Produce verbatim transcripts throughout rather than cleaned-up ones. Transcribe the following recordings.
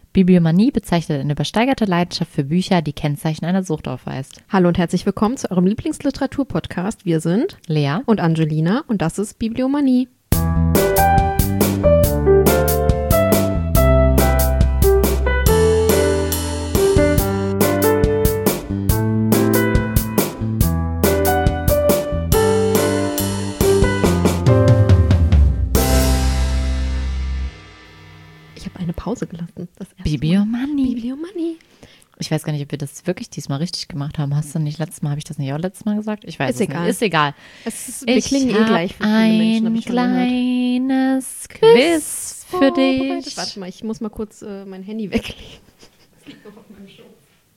Bibliomanie bezeichnet eine übersteigerte Leidenschaft für Bücher, die Kennzeichen einer Sucht aufweist. Hallo und herzlich willkommen zu eurem Lieblingsliteratur-Podcast. Wir sind Lea und Angelina und das ist Bibliomanie. Pause gelassen. Das Bibliomanie. Bibliomanie. Ich weiß gar nicht, ob wir das wirklich diesmal richtig gemacht haben. Hast du nicht letztes Mal, habe ich das nicht auch letztes Mal gesagt? Ich weiß ist es egal. nicht. Ist egal. Es ist, wir ich klingen eh gleich für viele ein Menschen. Hab ich schon kleines Quiz für dich. Warte mal, ich muss mal kurz äh, mein Handy weglegen. Das liegt noch auf meinem Schoß.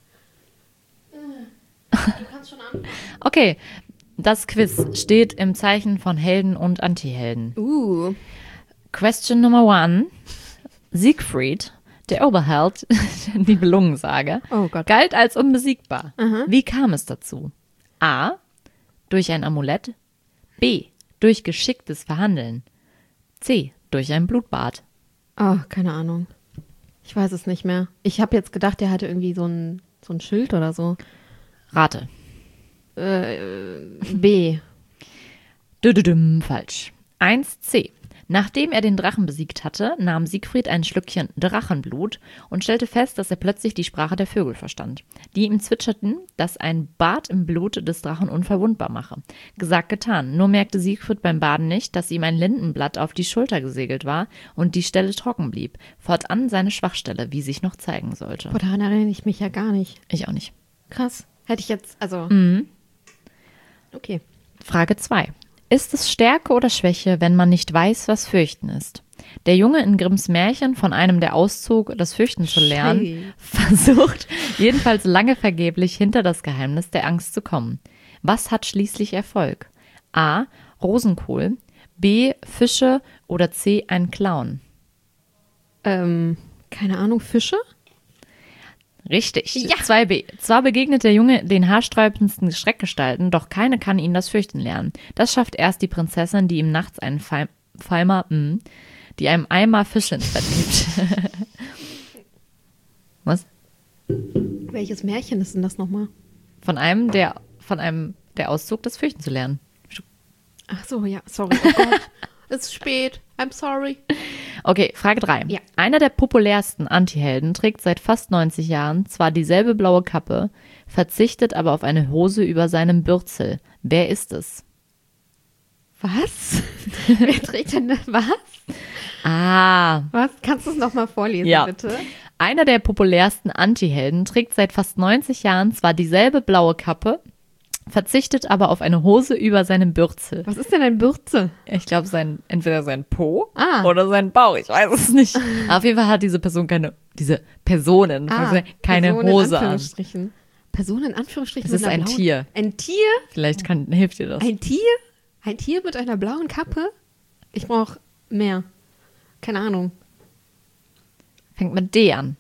Du kannst schon anfangen. Okay, das Quiz steht im Zeichen von Helden und Antihelden. Uh. Question Number one. Siegfried, der Oberheld, die Nibelungensage, oh Gott. galt als unbesiegbar. Aha. Wie kam es dazu? A. Durch ein Amulett. B. Durch geschicktes Verhandeln. C. Durch ein Blutbad. Oh, keine Ahnung. Ich weiß es nicht mehr. Ich habe jetzt gedacht, der hatte irgendwie so ein, so ein Schild oder so. Rate. Äh, B. Düdüdüm, falsch. eins C. Nachdem er den Drachen besiegt hatte, nahm Siegfried ein Schlückchen Drachenblut und stellte fest, dass er plötzlich die Sprache der Vögel verstand, die ihm zwitscherten, dass ein Bad im Blut des Drachen unverwundbar mache. Gesagt, getan. Nur merkte Siegfried beim Baden nicht, dass ihm ein Lindenblatt auf die Schulter gesegelt war und die Stelle trocken blieb. Fortan seine Schwachstelle, wie sich noch zeigen sollte. Boah, daran erinnere ich mich ja gar nicht. Ich auch nicht. Krass. Hätte ich jetzt, also... Mhm. Okay. Frage zwei. Ist es Stärke oder Schwäche, wenn man nicht weiß, was Fürchten ist? Der Junge in Grimms Märchen, von einem der auszog, das Fürchten zu lernen, Schei. versucht jedenfalls lange vergeblich hinter das Geheimnis der Angst zu kommen. Was hat schließlich Erfolg? A. Rosenkohl, B. Fische oder C. ein Clown? Ähm, keine Ahnung, Fische? Richtig. Ja. zwei B. Zwar begegnet der Junge den haarsträubendsten Schreckgestalten, doch keine kann ihn das Fürchten lernen. Das schafft erst die Prinzessin, die ihm nachts einen Feim, Feimer, mh, die einem Eimer Fisch ins Bett gibt. Was? Welches Märchen ist denn das nochmal? Von einem, der, von einem, der auszog, das Fürchten zu lernen. Ach so, ja, sorry. Oh Gott, es ist spät. I'm sorry. Okay, Frage drei. Ja. Einer der populärsten Antihelden trägt seit fast neunzig Jahren zwar dieselbe blaue Kappe, verzichtet aber auf eine Hose über seinem Bürzel. Wer ist es? Was? Wer trägt denn das? Was? Ah. Was? Kannst du es nochmal vorlesen, Ja. bitte? Einer der populärsten Antihelden trägt seit fast neunzig Jahren zwar dieselbe blaue Kappe, verzichtet aber auf eine Hose über seinem Bürzel. Was ist denn ein Bürzel? Ich glaube, sein, entweder sein Po Ah. oder sein Bauch, ich weiß es nicht. Aber auf jeden Fall hat diese Person keine, diese Personen, Ah, keine Person in Hose an. Anführungsstrichen. Person in Anführungsstrichen. Es mit ist einer ein blauen- Tier. Ein Tier? Vielleicht kann, hilft dir das. Ein Tier? Ein Tier mit einer blauen Kappe? Ich brauche mehr. Keine Ahnung. Fängt mit D an.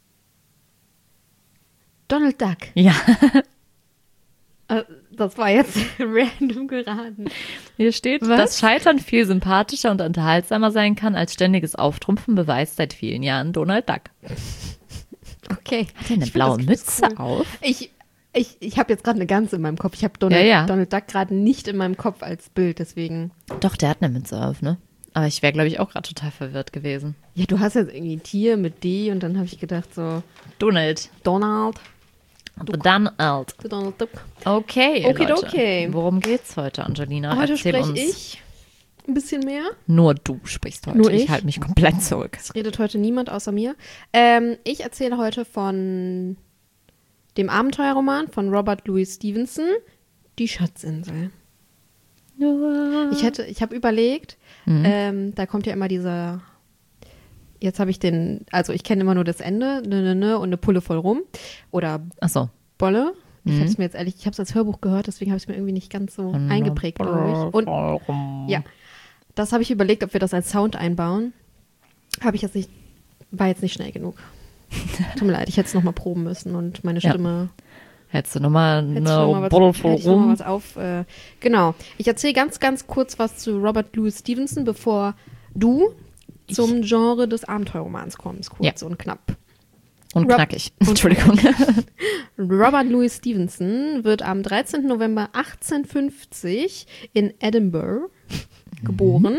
Donald Duck. Ja. Äh, das war jetzt random geraten. Hier steht, Was? dass Scheitern viel sympathischer und unterhaltsamer sein kann als ständiges Auftrumpfen, beweist seit vielen Jahren Donald Duck. Okay. Hat er eine Ich find blaue das Mütze cool. auf? Ich, ich, ich habe jetzt gerade eine Gans in meinem Kopf. Ich habe Donald, Ja, ja. Donald Duck gerade nicht in meinem Kopf als Bild, deswegen. Doch, der hat eine Mütze auf, ne? Aber ich wäre, glaube ich, auch gerade total verwirrt gewesen. Ja, du hast jetzt irgendwie ein Tier mit D und dann habe ich gedacht so, Donald. Donald. Donald. Donald Duck. Okay, Okay, Leute. okay. Worum geht's heute, Angelina? Heute Erzähl spreche uns. ich ein bisschen mehr. Nur du sprichst heute. Nur ich ich? halte mich komplett zurück. Es redet heute niemand außer mir. Ähm, ich erzähle heute von dem Abenteuerroman von Robert Louis Stevenson, Die Schatzinsel. Ich hätte, ich habe überlegt, Mhm. ähm, da kommt ja immer dieser, jetzt habe ich den, also ich kenne immer nur das Ende, ne, ne, ne, und eine Pulle voll rum. Oder Ach so. Bolle. Ich Mhm. habe es mir jetzt ehrlich, ich habe es als Hörbuch gehört, deswegen habe ich es mir irgendwie nicht ganz so eingeprägt, glaube ich. Und ja, das habe ich überlegt, ob wir das als Sound einbauen. Habe ich jetzt nicht, war jetzt nicht schnell genug. Tut mir leid, ich hätte es nochmal proben müssen und meine Ja. Stimme. Hättest du nochmal Hätte ich noch mal eine was, Bottle hätte voll ich noch mal rum? was auf. Äh, genau. Ich erzähle ganz, ganz kurz was zu Robert Louis Stevenson, bevor du zum Genre des Abenteuerromans kommst, kurz Ja. und knapp. Und Rob- knackig. Entschuldigung. Robert Louis Stevenson wird am dreizehnten November achtzehnhundertfünfzig in Edinburgh mhm. geboren.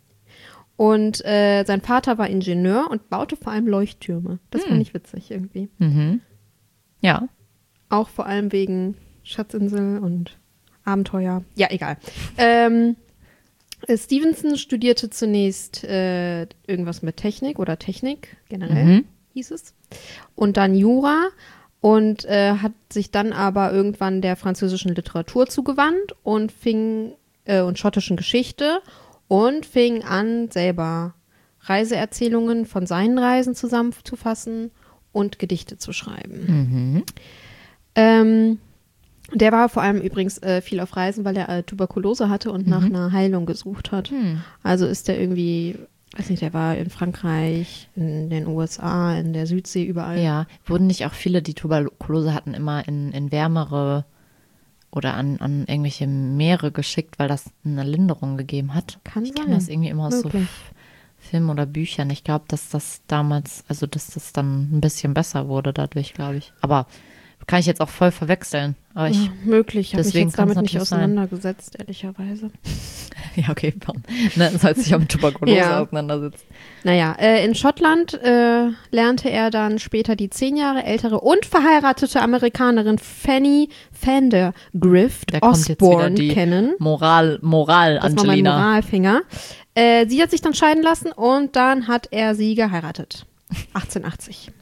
Und äh, sein Vater war Ingenieur und baute vor allem Leuchttürme. Das mhm. fand ich witzig irgendwie. Mhm. Ja. Auch vor allem wegen Schatzinsel und Abenteuer. Ja, egal. Ähm, Stevenson studierte zunächst äh, irgendwas mit Technik oder Technik generell, mhm. hieß es. Und dann Jura und äh, hat sich dann aber irgendwann der französischen Literatur zugewandt und fing äh, und schottischen Geschichte und fing an, selber Reiseerzählungen von seinen Reisen zusammenzufassen und Gedichte zu schreiben. Mhm. Ähm, der war vor allem übrigens äh, viel auf Reisen, weil er äh, Tuberkulose hatte und mhm. nach einer Heilung gesucht hat. Mhm. Also ist der irgendwie, weiß nicht, der war in Frankreich, in den U S A, in der Südsee, überall. Ja, wurden nicht auch viele, die Tuberkulose hatten, immer in, in wärmere oder an, an irgendwelche Meere geschickt, weil das eine Linderung gegeben hat? Kann ich sein. kenne das irgendwie immer aus Möglich. so Filmen oder Büchern. Ich glaube, dass das damals, also dass das dann ein bisschen besser wurde dadurch, glaube ich. Aber kann ich jetzt auch voll verwechseln. Aber ich, ja, möglich, habe ich jetzt damit nicht sein. auseinandergesetzt, ehrlicherweise. Ja, okay, ne, soll sich auch mit Tuberkulose ja. auseinandersetzen. Naja, äh, in Schottland äh, lernte er dann später die zehn Jahre ältere und verheiratete Amerikanerin Fanny Vandergrift Osborne kennen. Moral, Moral, das war mein Moralfinger. Äh, sie hat sich dann scheiden lassen und dann hat er sie geheiratet. achtzehnhundertachtzig.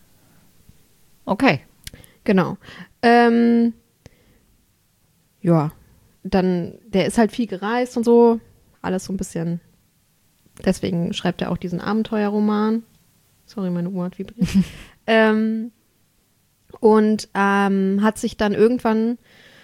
Okay. Genau. Ähm, ja, dann, der ist halt viel gereist und so. Alles so ein bisschen. Deswegen schreibt er auch diesen Abenteuerroman. Sorry, meine Uhr hat vibriert. ähm, und ähm, hat sich dann irgendwann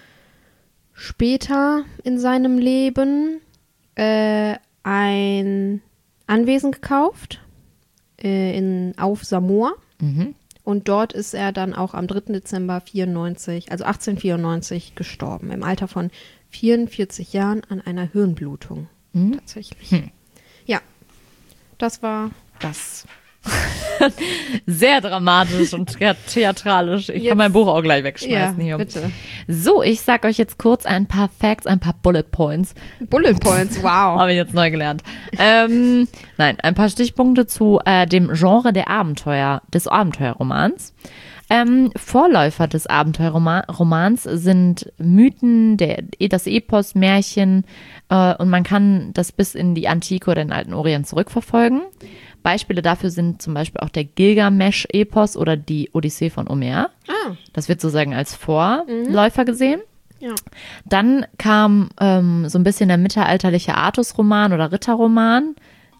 später in seinem Leben äh, ein Anwesen gekauft äh, in, auf Samoa. Mhm. Und dort ist er dann auch am dritten Dezember vierundneunzig, also achtzehnhundertvierundneunzig, gestorben. Im Alter von vierundvierzig Jahren an einer Hirnblutung. Mhm. Tatsächlich. Hm. Ja, das war das. Sehr dramatisch und theatralisch. Ich jetzt, kann mein Buch auch gleich wegschmeißen ja, hier. Bitte. So, ich sag euch jetzt kurz ein paar Facts, ein paar Bullet Points. Bullet Points, wow. Habe ich jetzt neu gelernt. ähm, nein, ein paar Stichpunkte zu äh, dem Genre der Abenteuer, des Abenteuerromans. Ähm, Vorläufer des Abenteuerromans sind Mythen, der, das Epos, Märchen äh, und man kann das bis in die Antike oder den alten Orient zurückverfolgen. Beispiele dafür sind zum Beispiel auch der Gilgamesch-Epos oder die Odyssee von Homer. Ah. Das wird sozusagen als Vorläufer mhm. gesehen. Ja. Dann kam ähm, so ein bisschen der mittelalterliche Artus-Roman oder Ritterroman.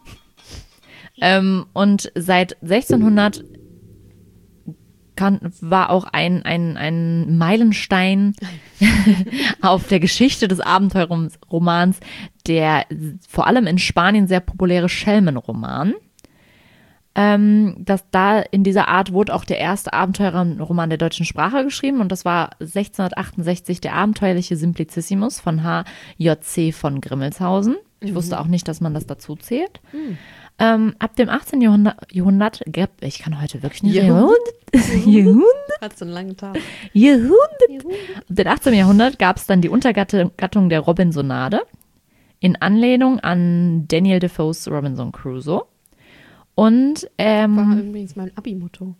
ähm, und seit sechzehnhundert kann, war auch ein, ein, ein Meilenstein auf der Geschichte des Abenteuerromans der vor allem in Spanien sehr populäre Schelmenroman. Ähm, dass da in dieser Art wurde auch der erste Abenteuerroman der deutschen Sprache geschrieben und das war sechzehnhundertachtundsechzig der abenteuerliche Simplicissimus von H J C von Grimmelshausen. Ich mhm. wusste auch nicht, dass man das dazu zählt. Mhm. Ähm, ab dem achtzehnten Jahrhundert, Jahrhundert ich kann heute wirklich nicht Jahrhundert. Jahrhundert. Hat so einen langen Tag. Jahrhundert. Ab dem achtzehnten Jahrhundert gab es dann die Untergattung der Robinsonade in Anlehnung an Daniel Defoes Robinson Crusoe. Und, ähm. War übrigens mein Abi-Motto.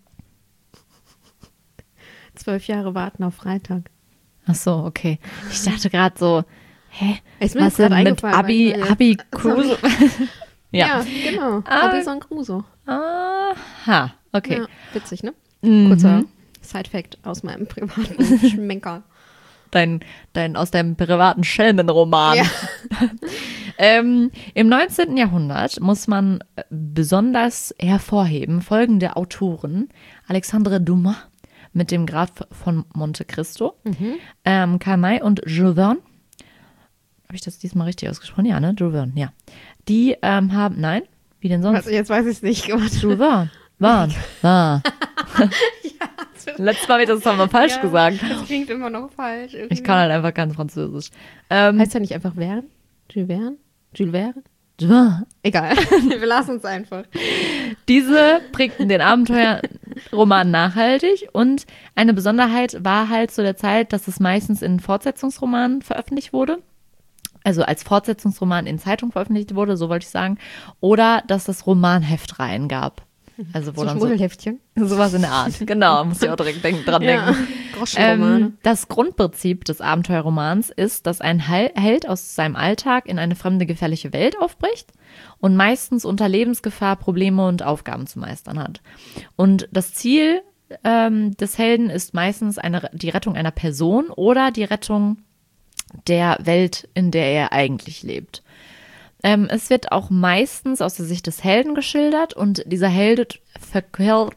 Zwölf Jahre warten auf Freitag. Ach so, okay. Ich dachte gerade so, hä? Ist mir was denn mit Abi, Abi Crusoe? ja. ja, genau. Ah, Robinson Crusoe. Aha, okay. Ja, witzig, ne? Mhm. Kurzer Side-Fact aus meinem privaten Schmenker. Dein, dein, aus deinem privaten Schelmenroman. Ja. ähm, Im neunzehnten Jahrhundert muss man besonders hervorheben folgende Autoren. Alexandre Dumas mit dem Graf von Monte Cristo, mhm. ähm, Karl May und Jules Verne. Habe ich das diesmal richtig ausgesprochen? Ja, ne? Jules Verne, ja. Die ähm, haben, nein, wie denn sonst? Also jetzt weiß ich es nicht. Jules Verne. Verne. Verne. Ja, letztes Mal wird das doch mal falsch ja, gesagt. Das klingt immer noch falsch. Irgendwie. Ich kann halt einfach kein Französisch. Ähm, heißt ja nicht einfach Verne? Jules Verne? Jules Verne? Verne. Egal. Wir lassen es einfach. Diese prägten den Abenteuer, Roman nachhaltig und eine Besonderheit war halt zu der Zeit, dass es meistens in Fortsetzungsromanen veröffentlicht wurde. Also als Fortsetzungsroman in Zeitung veröffentlicht wurde, so wollte ich sagen. Oder dass es Romanheftreihen gab. Also wo So dann Schmuddelheftchen. so, sowas in der Art. Genau, muss ich auch direkt denk, dran Ja, denken. Groschenromane. Ähm, das Grundprinzip des Abenteuerromans ist, dass ein Hel- Held aus seinem Alltag in eine fremde, gefährliche Welt aufbricht und meistens unter Lebensgefahr Probleme und Aufgaben zu meistern hat. Und das Ziel ähm, des Helden ist meistens eine, die Rettung einer Person oder die Rettung der Welt, in der er eigentlich lebt. Ähm, es wird auch meistens aus der Sicht des Helden geschildert und dieser Held verkörpert,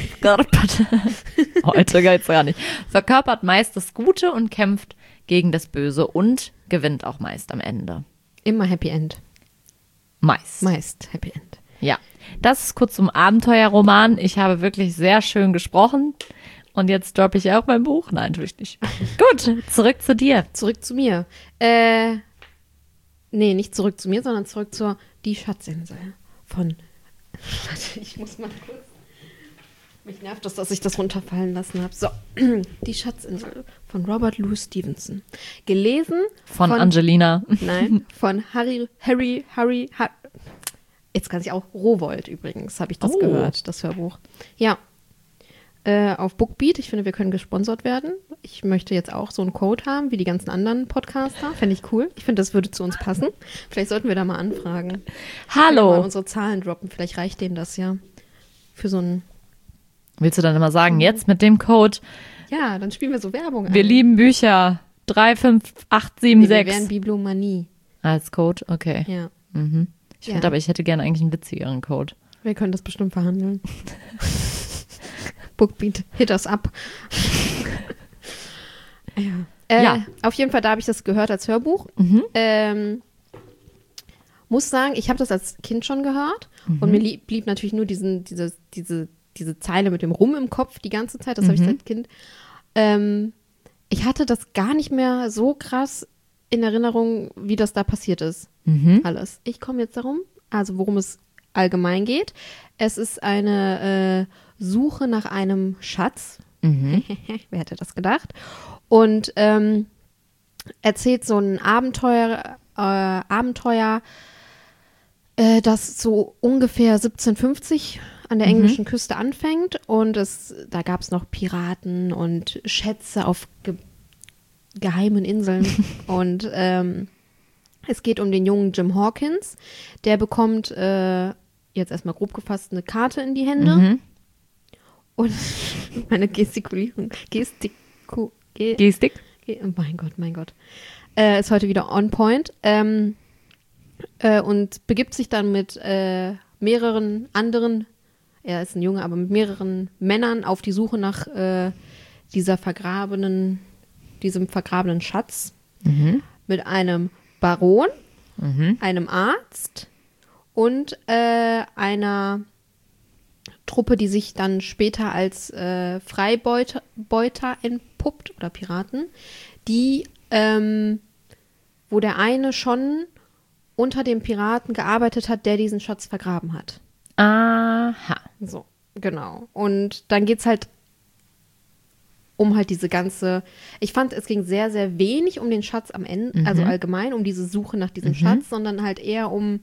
heute geht's gar nicht, verkörpert meist das Gute und kämpft gegen das Böse und gewinnt auch meist am Ende. Immer Happy End. Meist. Meist Happy End. Ja, das ist kurz zum Abenteuerroman. Ich habe wirklich sehr schön gesprochen und jetzt droppe ich auch mein Buch. Nein, tue ich nicht. Gut, zurück zu dir. Zurück zu mir. Äh, nee, nicht zurück zu mir, sondern zurück zur Die Schatzinsel von. Warte, ich muss mal kurz. Mich nervt das, dass ich das runterfallen lassen habe. So, Die Schatzinsel von Robert Louis Stevenson. Gelesen Von, von Angelina. Nein, von Harry, Harry, Harry, Har jetzt kann ich auch Rowohlt übrigens, habe ich das Oh. gehört, das Hörbuch. Ja, äh, auf Bookbeat. Ich finde, wir können gesponsert werden. Ich möchte jetzt auch so einen Code haben, wie die ganzen anderen Podcaster. Fände ich cool. Ich finde, das würde zu uns passen. Vielleicht sollten wir da mal anfragen. Können wir mal Hallo. unsere Zahlen droppen. Vielleicht reicht denen das ja. Für so ein. Willst du dann immer sagen, jetzt mit dem Code, Ja, dann spielen wir so Werbung wir ein. lieben Bücher, drei fünf acht sieben Nee, wir wären sechs Bibliomanie. als Code? Okay. Ja. Mhm. Ich Ja. finde aber, ich hätte gerne eigentlich einen witzigeren Code. Wir können das bestimmt verhandeln. Bookbeat, hit us up. ja. Äh, Ja. Auf jeden Fall, da habe ich das gehört als Hörbuch. Mhm. Ähm, muss sagen, ich habe das als Kind schon gehört und mir lieb, blieb natürlich nur diesen, diese, diese, diese Zeile mit dem Rum im Kopf die ganze Zeit. Das habe ich Mhm. seit Kind. Ähm, ich hatte das gar nicht mehr so krass in Erinnerung, wie das da passiert ist. Mhm. Alles. Ich komme jetzt darum, also worum es allgemein geht. Es ist eine äh, Suche nach einem Schatz. Mhm. Wer hätte das gedacht? Und ähm, erzählt so ein Abenteuer, äh, Abenteuer, äh, das so ungefähr siebzehnhundertfünfzig an der englischen Küste anfängt. Und es, da gab es noch Piraten und Schätze auf ge geheimen Inseln. Und ähm, es geht um den jungen Jim Hawkins. Der bekommt, äh, jetzt erstmal grob gefasst, eine Karte in die Hände. Mhm. Und meine Gestikulierung, Gestiku, ge, Gestik? ge, oh mein Gott, mein Gott, äh, ist heute wieder on point. Ähm, äh, und begibt sich dann mit äh, mehreren anderen, er ist ein Junge, aber mit mehreren Männern auf die Suche nach äh, dieser vergrabenen, diesem vergrabenen Schatz. Mhm. Mit einem Baron, Mhm. einem Arzt und äh, einer Truppe, die sich dann später als äh, Freibeuter Beuter entpuppt oder Piraten, die, ähm, wo der eine schon unter dem Piraten gearbeitet hat, der diesen Schatz vergraben hat. Aha. So, genau. Und dann geht's halt um halt diese ganze, ich fand, es ging sehr, sehr wenig um den Schatz am Ende, also allgemein um diese Suche nach diesem Schatz, sondern halt eher um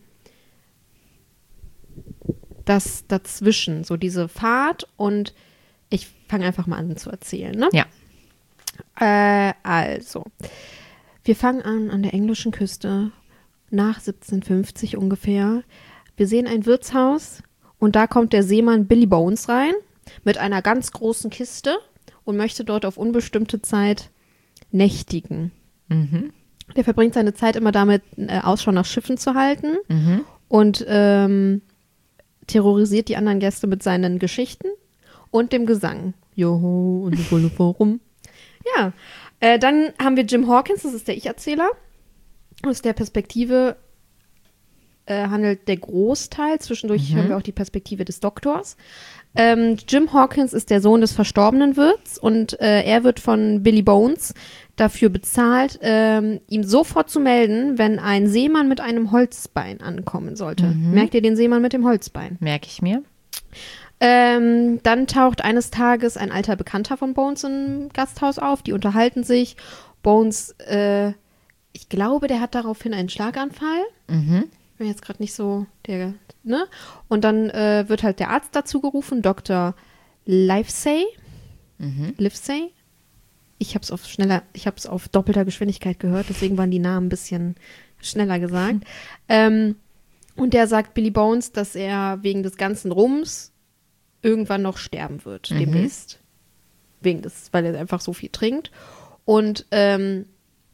das dazwischen, so diese Fahrt und ich fange einfach mal an zu erzählen, ne? Ja. Äh, also, wir fangen an an der englischen Küste nach siebzehnhundertfünfzig ungefähr. Wir sehen ein Wirtshaus und da kommt der Seemann Billy Bones rein mit einer ganz großen Kiste und möchte dort auf unbestimmte Zeit nächtigen. Mhm. Der verbringt seine Zeit immer damit, äh, Ausschau nach Schiffen zu halten Mhm. und ähm, terrorisiert die anderen Gäste mit seinen Geschichten und dem Gesang. Joho, und die Wolle vorum. Ja, äh, dann haben wir Jim Hawkins, das ist der Ich-Erzähler. Aus der Perspektive äh, handelt der Großteil. Zwischendurch Mhm. hören wir auch die Perspektive des Doktors. Ähm, Jim Hawkins ist der Sohn des verstorbenen Wirts und äh, er wird von Billy Bones dafür bezahlt, ähm, ihm sofort zu melden, wenn ein Seemann mit einem Holzbein ankommen sollte. Mhm. Merkt ihr den Seemann mit dem Holzbein? Merke ich mir. Ähm, dann taucht eines Tages ein alter Bekannter von Bones im Gasthaus auf. Die unterhalten sich. Bones, äh, ich glaube, der hat daraufhin einen Schlaganfall. Mhm. Ich bin jetzt gerade nicht so der, ne? Und dann äh, wird halt der Arzt dazu gerufen, Doktor Livesey. Mhm. Livesey. Ich habe es auf schneller, ich habe es auf doppelter Geschwindigkeit gehört, deswegen waren die Namen ein bisschen schneller gesagt. Mhm. Ähm, und der sagt Billy Bones, dass er wegen des ganzen Rums irgendwann noch sterben wird, Mhm. demnächst. Wegen des, weil er einfach so viel trinkt. Und ähm,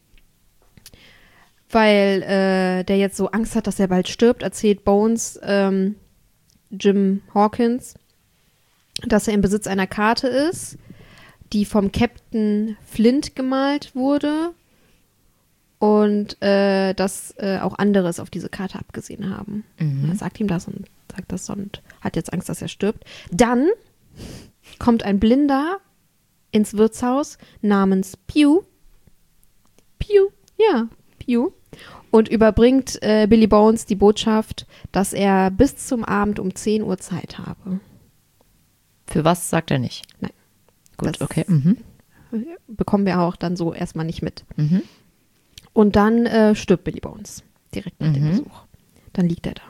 weil äh, der jetzt so Angst hat, dass er bald stirbt, erzählt Bones ähm, Jim Hawkins, dass er im Besitz einer Karte ist, die vom Captain Flint gemalt wurde und äh, dass äh, auch andere es auf diese Karte abgesehen haben. Mhm. Er sagt ihm das und sagt das und hat jetzt Angst, dass er stirbt. Dann kommt ein Blinder ins Wirtshaus namens Pew. Pew, ja, Pew. Und überbringt äh, Billy Bones die Botschaft, dass er bis zum Abend um zehn Uhr Zeit habe. Für was sagt er nicht? Nein. Gut, Das okay. Mhm. bekommen wir auch dann so erstmal nicht mit. Mhm. Und dann äh, stirbt Billy Bones direkt nach Mhm. dem Besuch. Dann liegt er da.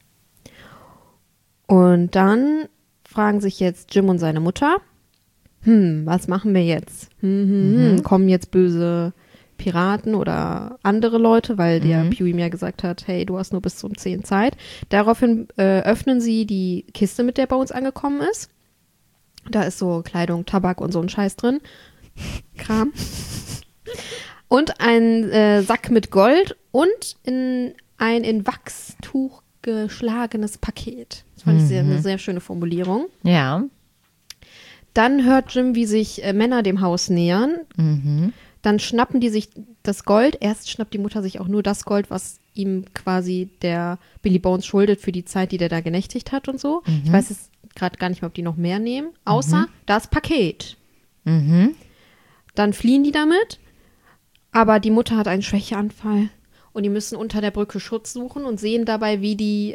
Und dann fragen sich jetzt Jim und seine Mutter, hm, was machen wir jetzt? Hm, hm, Mhm. hm, kommen jetzt böse Piraten oder andere Leute, weil der Mhm. Pew ihm ja gesagt hat, hey, du hast nur bis zum zehn Zeit. Daraufhin äh, öffnen sie die Kiste, mit der Bones angekommen ist. Da ist so Kleidung, Tabak und so ein Scheiß drin. Kram. Und ein äh, Sack mit Gold und in ein in Wachstuch geschlagenes Paket. Das fand ich sehr, Mhm. eine sehr schöne Formulierung. Ja. Dann hört Jim, wie sich äh, Männer dem Haus nähern. Mhm. Dann schnappen die sich das Gold. Erst schnappt die Mutter sich auch nur das Gold, was ihm quasi der Billy Bones schuldet für die Zeit, die der da genächtigt hat und so. Mhm. Ich weiß jetzt gerade gar nicht mehr, ob die noch mehr nehmen. Außer Mhm. das Paket. Mhm. Dann fliehen die damit. Aber die Mutter hat einen Schwächeanfall. Und die müssen unter der Brücke Schutz suchen und sehen dabei, wie die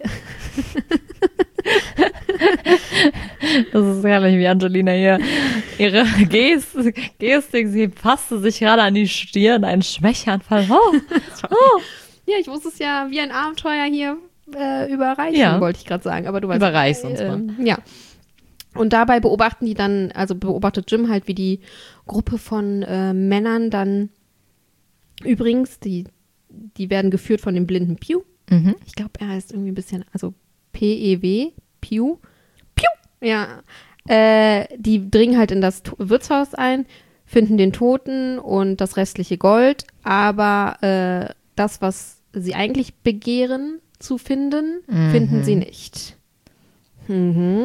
Das ist herrlich, wie Angelina hier ihre Gest Gestik, sie fasste sich gerade an die Stirn, ein Schwächeanfall. Oh. Oh. Ja, ich muss es ja wie ein Abenteuer hier äh, überreichen, Ja. wollte ich gerade sagen. Aber du weißt, Überreich's uns äh, mal. Ja. Und dabei beobachten die dann, also beobachtet Jim halt, wie die Gruppe von äh, Männern dann, übrigens, die, die werden geführt von dem blinden Pew. Mhm. Ich glaube, er heißt irgendwie ein bisschen, also P E W, Pew. Pew! Ja. Äh, die dringen halt in das To- Wirtshaus ein, finden den Toten und das restliche Gold, aber äh, das, was sie eigentlich begehren zu finden, Mhm. finden sie nicht. Mhm.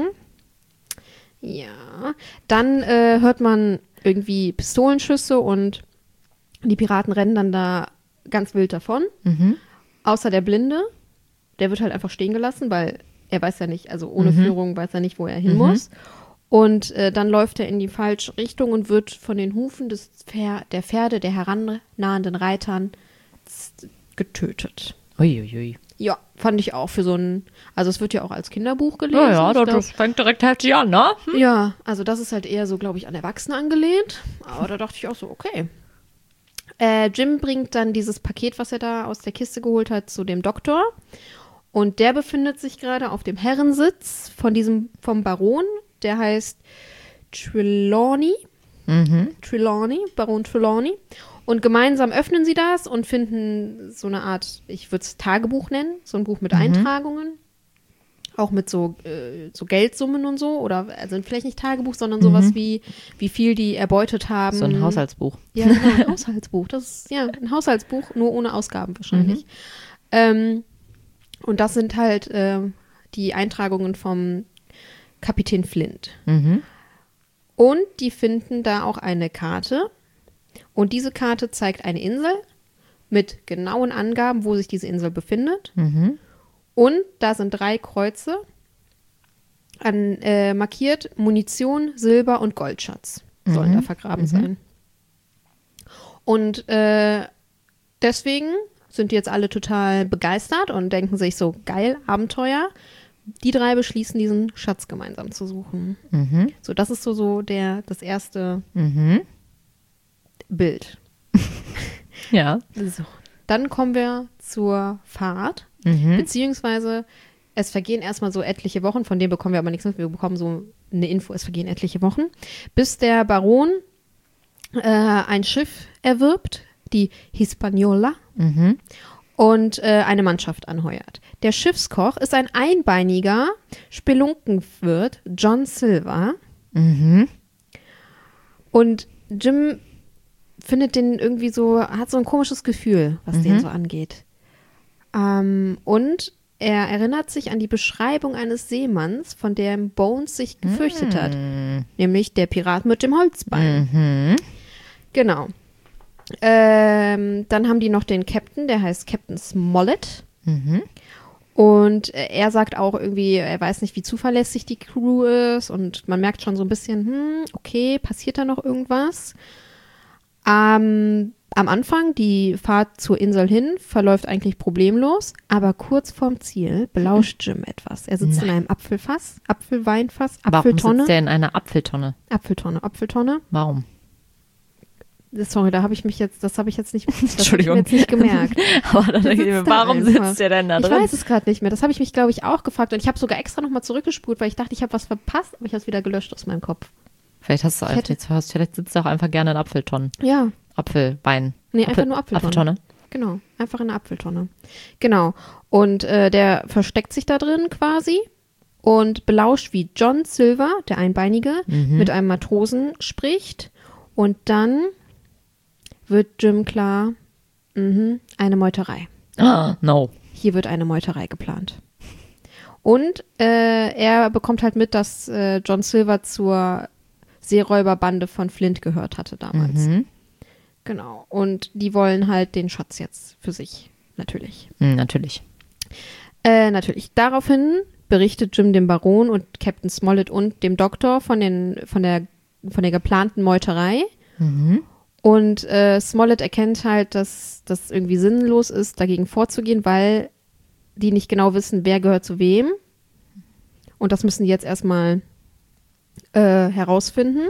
Ja. Dann äh, hört man irgendwie Pistolenschüsse und die Piraten rennen dann da ganz wild davon. Mhm. Außer der Blinde, der wird halt einfach stehen gelassen, weil er weiß ja nicht, also ohne Mhm. Führung weiß er nicht, wo er hin Mhm. muss. Und äh, dann läuft er in die falsche Richtung und wird von den Hufen des Pfer der Pferde der herannahenden Reitern z- getötet. Uiuiui. Ja, fand ich auch für so ein, also es wird ja auch als Kinderbuch gelesen. Ja, ja, Ich das, glaub- das fängt direkt heftig an, ne? Hm? ja, also das ist halt eher so, glaube ich, an Erwachsene angelehnt. Aber da dachte ich auch so, okay. Äh, Jim bringt dann dieses Paket, was er da aus der Kiste geholt hat, zu dem Doktor. Und der befindet sich gerade auf dem Herrensitz von diesem, vom Baron. Der heißt Trelawney. Mhm. Trelawney, Baron Trelawney. Und gemeinsam öffnen sie das und finden so eine Art, ich würde es Tagebuch nennen, so ein Buch mit Mhm. Eintragungen. Auch mit so, äh, so Geldsummen und so. Oder also vielleicht nicht Tagebuch, sondern sowas Mhm. wie, wie viel die erbeutet haben. So ein Haushaltsbuch. Ja, genau, ein Haushaltsbuch. Das ist ja ein Haushaltsbuch, nur ohne Ausgaben wahrscheinlich. Mhm. Ähm, und das sind halt äh, die Eintragungen vom Kapitän Flint. Mhm. Und die finden da auch eine Karte. Und diese Karte zeigt eine Insel mit genauen Angaben, wo sich diese Insel befindet. Mhm. Und da sind drei Kreuze an, äh, markiert. Munition, Silber und Goldschatz sollen Mhm. da vergraben Mhm. sein. Und äh, deswegen sind die jetzt alle total begeistert und denken sich so, geil, Abenteuer. die drei beschließen, diesen Schatz gemeinsam zu suchen. Mhm. So, das ist so, so der, das erste Mhm. Bild. Ja. So. Dann kommen wir zur Fahrt, Mhm. beziehungsweise es vergehen erstmal so etliche Wochen, von denen bekommen wir aber nichts mit, wir bekommen so eine Info, es vergehen etliche Wochen, bis der Baron äh, ein Schiff erwirbt, die Hispaniola, Mhm. und äh, eine Mannschaft anheuert. Der Schiffskoch ist ein einbeiniger Spelunkenwirt, John Silver, Mhm. und Jim findet den irgendwie so, hat so ein komisches Gefühl, was Mhm. den so angeht. Ähm, und er erinnert sich an die Beschreibung eines Seemanns, von dem Bones sich gefürchtet hat. Mhm. Nämlich der Pirat mit dem Holzbein. Mhm. Genau. Ähm, dann haben die noch den Captain, der heißt Captain Smollett. Mhm. Und äh, er sagt auch irgendwie, er weiß nicht, wie zuverlässig die Crew ist. Und man merkt schon so ein bisschen, hm, okay, passiert da noch irgendwas? Ähm, am Anfang, die Fahrt zur Insel hin, verläuft eigentlich problemlos. Aber kurz vorm Ziel belauscht Jim etwas. Er sitzt Nein. in einem Apfelfass, Apfelweinfass, Warum Apfeltonne. sitzt der in einer Apfeltonne? Apfeltonne, Apfeltonne. Warum? Sorry, da habe ich mich jetzt, das habe ich jetzt nicht, das hab ich mir Entschuldigung. jetzt nicht gemerkt. Aber dann Der denke ich mir, sitzt da warum einfach. sitzt der denn da Ich drin? weiß es gerade nicht mehr. Das habe ich mich, glaube ich, auch gefragt. Und ich habe sogar extra nochmal zurückgespult, weil ich dachte, ich habe was verpasst, aber ich habe es wieder gelöscht aus meinem Kopf. Vielleicht hast du Ich einfach, hätte- jetzt hast, vielleicht sitzt du auch einfach gerne in Apfeltonnen. Ja, Apfelwein. nee, Apfel- einfach nur Apfeltonne. Apfeltonne. Genau, einfach in der Apfeltonne. Genau. Und äh, der versteckt sich da drin quasi und belauscht, wie John Silver, der Einbeinige, Mhm. mit einem Matrosen spricht. Und dann wird Jim klar, mhm, eine Meuterei. Ah, no. Hier wird eine Meuterei geplant. Und äh, er bekommt halt mit, dass äh, John Silver zur Seeräuberbande von Flint gehört hatte damals. Mhm. Genau. Und die wollen halt den Schatz jetzt für sich, natürlich. Hm, natürlich. Äh, natürlich. Daraufhin berichtet Jim dem Baron und Captain Smollett und dem Doktor von, den, von, der, von der geplanten Meuterei. Mhm. Und äh, Smollett erkennt halt, dass das irgendwie sinnlos ist, dagegen vorzugehen, weil die nicht genau wissen, wer gehört zu wem. Und das müssen die jetzt erstmal äh, herausfinden.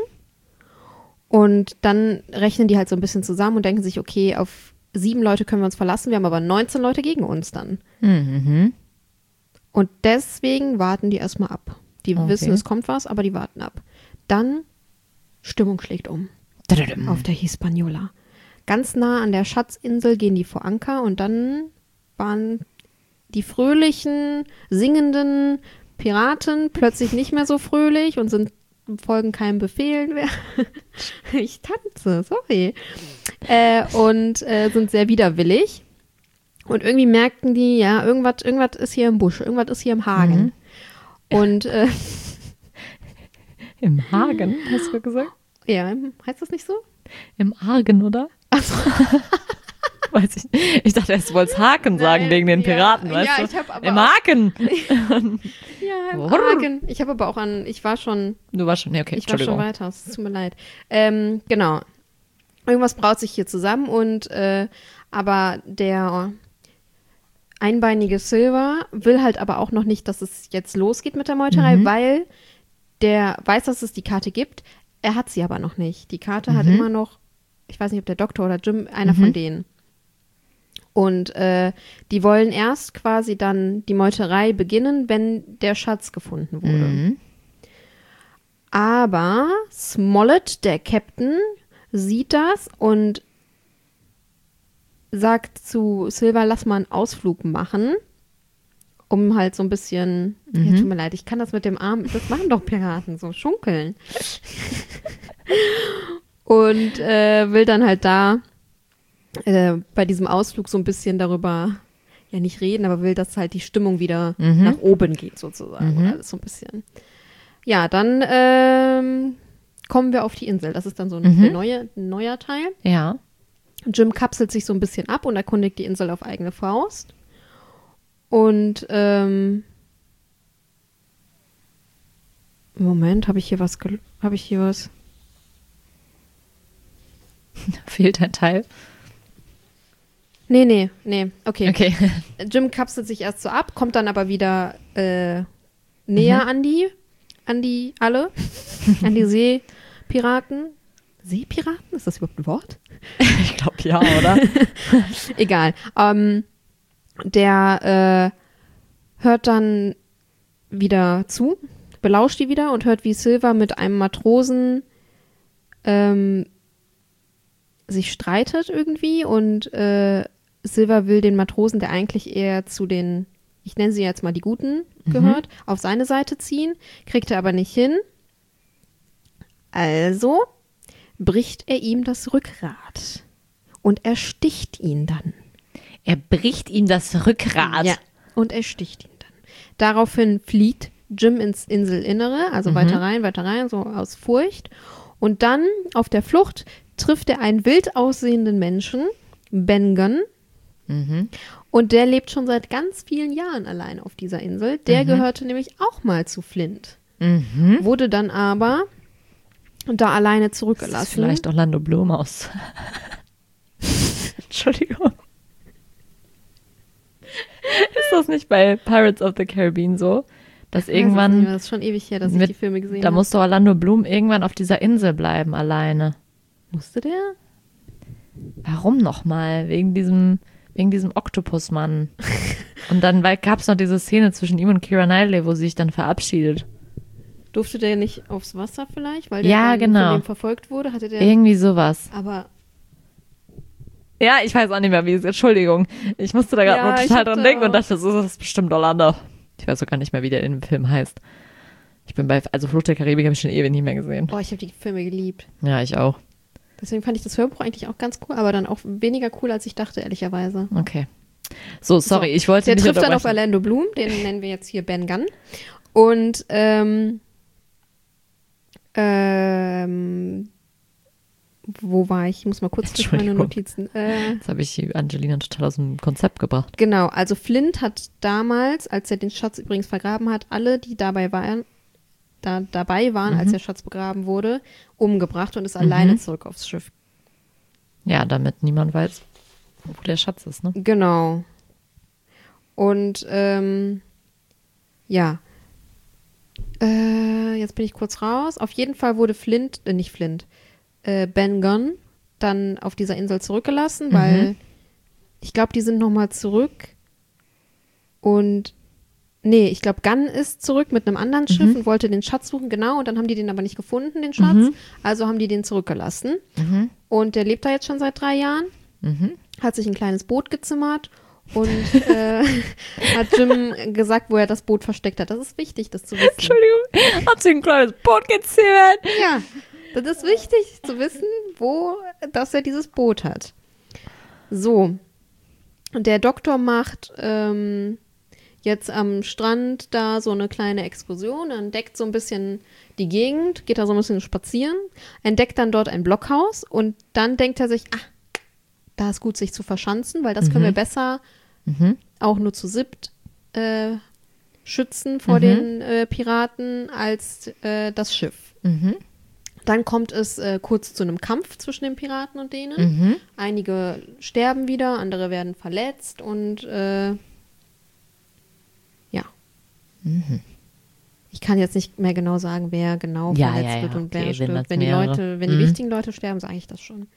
Und dann rechnen die halt so ein bisschen zusammen und denken sich, okay, auf sieben Leute können wir uns verlassen, wir haben aber neunzehn Leute gegen uns dann. Mhm. Und deswegen warten die erstmal ab. Die Okay. wissen, es kommt was, aber die warten ab. Dann Stimmung schlägt um. Dadadum. Auf der Hispaniola. Ganz nah an der Schatzinsel gehen die vor Anker und dann waren die fröhlichen, singenden Piraten plötzlich nicht mehr so fröhlich und sind folgen keinem Befehl mehr. Ich tanze, sorry. Äh, und äh, sind sehr widerwillig. Und irgendwie merkten die, ja, irgendwas, irgendwas ist hier im Busch, irgendwas ist hier im Hagen. Mhm. Und äh, Im Hagen, hast du gesagt? ja, heißt das nicht so? Im Argen, oder? Weiß ich nicht. Ich dachte erst, du wolltest Haken sagen Nein, wegen den ja, Piraten, weißt ja, du? ich hab aber Im auch- Haken. Ja, im Brrr. Hagen. Ich habe aber auch an, ich war schon Du warst schon, nee, okay, Ich war schon Entschuldigung. weiter, es tut mir leid. Ähm, genau. Irgendwas braut sich hier zusammen und äh, aber der einbeinige Silver will halt aber auch noch nicht, dass es jetzt losgeht mit der Meuterei, Mhm. weil der weiß, dass es die Karte gibt. Er hat sie aber noch nicht. Die Karte hat Mhm. immer noch, ich weiß nicht, ob der Doktor oder Jim, einer Mhm. von denen. Und äh, die wollen erst quasi dann die Meuterei beginnen, wenn der Schatz gefunden wurde. Mhm. Aber Smollett, der Captain, sieht das und sagt zu Silver, lass mal einen Ausflug machen, um halt so ein bisschen, Mhm. ja, tut mir leid, ich kann das mit dem Arm, das machen doch Piraten, so schunkeln. Und äh, will dann halt da äh, bei diesem Ausflug so ein bisschen darüber, ja nicht reden, aber will, dass halt die Stimmung wieder Mhm. nach oben geht sozusagen. Mhm. Und alles so ein bisschen. Ja, dann ähm, kommen wir auf die Insel. Das ist dann so ein Mhm. der neue, neuer Teil. Ja. Jim kapselt sich so ein bisschen ab und erkundigt die Insel auf eigene Faust. Und ähm, Moment, habe ich hier was? gel- Habe ich hier was? Fehlt ein Teil. Nee, nee, nee. Okay. Okay. Jim kapselt sich erst so ab, kommt dann aber wieder äh, näher Mhm. an die, an die alle, an die Seepiraten. Seepiraten? Ist das überhaupt ein Wort? Ich glaube ja, oder? Egal. Ähm, der äh, hört dann wieder zu, belauscht die wieder und hört, wie Silver mit einem Matrosen ähm, sich streitet irgendwie und äh, Silver will den Matrosen, der eigentlich eher zu den, ich nenne sie jetzt mal die Guten gehört, mhm. auf seine Seite ziehen, kriegt er aber nicht hin. Also bricht er ihm das Rückgrat und ersticht ihn dann. Er bricht ihm das Rückgrat? Ja, und ersticht ihn dann. Daraufhin flieht Jim ins Inselinnere, also mhm. weiter rein, weiter rein, so aus Furcht. Und dann auf der Flucht trifft er einen wild aussehenden Menschen, Ben Gunn. Mhm. Und der lebt schon seit ganz vielen Jahren allein auf dieser Insel. Der mhm. gehörte nämlich auch mal zu Flint. Mhm. Wurde dann aber da alleine zurückgelassen. Das ist vielleicht Orlando Bloom aus. Entschuldigung. Ist das nicht bei Pirates of the Caribbean so? Dass irgendwann. Das ist schon ewig her, dass ich mit, die Filme gesehen habe. Da musste Orlando Bloom irgendwann auf dieser Insel bleiben, alleine. Musste der? Warum nochmal? Wegen diesem, wegen diesem Oktopusmann. Und dann gab es noch diese Szene zwischen ihm und Keira Knightley, wo sie sich dann verabschiedet. Durfte der nicht aufs Wasser vielleicht? Weil der ja, dann genau. von dem verfolgt wurde? Hatte der irgendwie sowas. Aber ja, ich weiß auch nicht mehr, wie es ist. Entschuldigung. Ich musste da gerade ja, nur total dran denken auch. und dachte, das ist bestimmt Orlando. Ich weiß auch gar nicht mehr, wie der in dem Film heißt. Ich bin bei, also Flucht der Karibik habe ich schon ewig nicht mehr gesehen. Oh, ich habe die Filme geliebt. Ja, ich auch. Deswegen fand ich das Hörbuch eigentlich auch ganz cool, aber dann auch weniger cool, als ich dachte, ehrlicherweise. Okay. So, sorry, so, ich wollte der nicht trifft dann auf Orlando Bloom, den nennen wir jetzt hier Ben Gunn. Und ähm, ähm, wo war ich? Ich muss mal kurz durch meine Notizen. Äh, Jetzt habe ich Angelina total aus dem Konzept gebracht. Genau, also Flint hat damals, als er den Schatz übrigens vergraben hat, alle, die dabei waren, da, dabei waren, mhm. als der Schatz begraben wurde, umgebracht und ist mhm. alleine zurück aufs Schiff. Ja, damit niemand weiß, wo der Schatz ist, ne? Genau. Und ähm, ja, äh, jetzt bin ich kurz raus. Auf jeden Fall wurde Flint, äh, nicht Flint, äh, Ben Gunn dann auf dieser Insel zurückgelassen, weil mhm. ich glaube, die sind nochmal zurück und nee, ich glaube, Gunn ist zurück mit einem anderen Schiff mhm. und wollte den Schatz suchen, genau, und dann haben die den aber nicht gefunden, den Schatz, mhm. also haben die den zurückgelassen mhm. und der lebt da jetzt schon seit drei Jahren, mhm. hat sich ein kleines Boot gezimmert und äh, hat Jim gesagt, wo er das Boot versteckt hat. Das ist wichtig, das zu wissen. Entschuldigung, hat sich ein kleines Boot gezimmert. Ja, das ist wichtig zu wissen, wo, dass er dieses Boot hat. So, und der Doktor macht ähm, jetzt am Strand da so eine kleine Exkursion, entdeckt so ein bisschen die Gegend, geht da so ein bisschen spazieren, entdeckt dann dort ein Blockhaus und dann denkt er sich, ah, da ist gut, sich zu verschanzen, weil das mhm. können wir besser mhm. auch nur zu siebt äh, schützen vor mhm. den äh, Piraten als äh, das Schiff. Mhm. Dann kommt es äh, kurz zu einem Kampf zwischen den Piraten und denen. Mhm. Einige sterben wieder, andere werden verletzt und äh, ja. Mhm. Ich kann jetzt nicht mehr genau sagen, wer genau ja, verletzt ja, ja, wird und okay, wer stirbt. Wenn die mehrere. Leute, wenn mhm. die wichtigen Leute sterben, sage ich das schon.